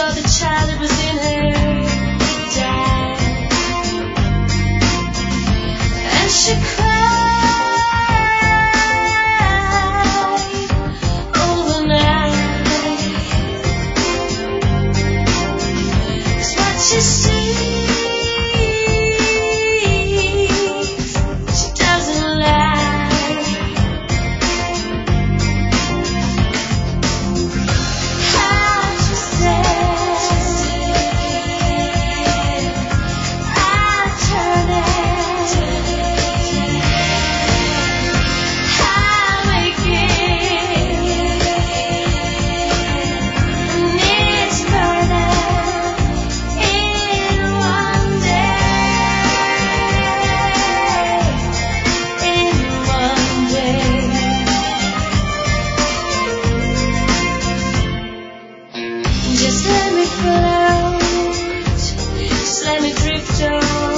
saw the child that was in her die, and she cried all the night. It's what she sees, she doesn't lie. How she said, I turn it, I make it, and it's burning in one day. Just let me float, just let me drift on.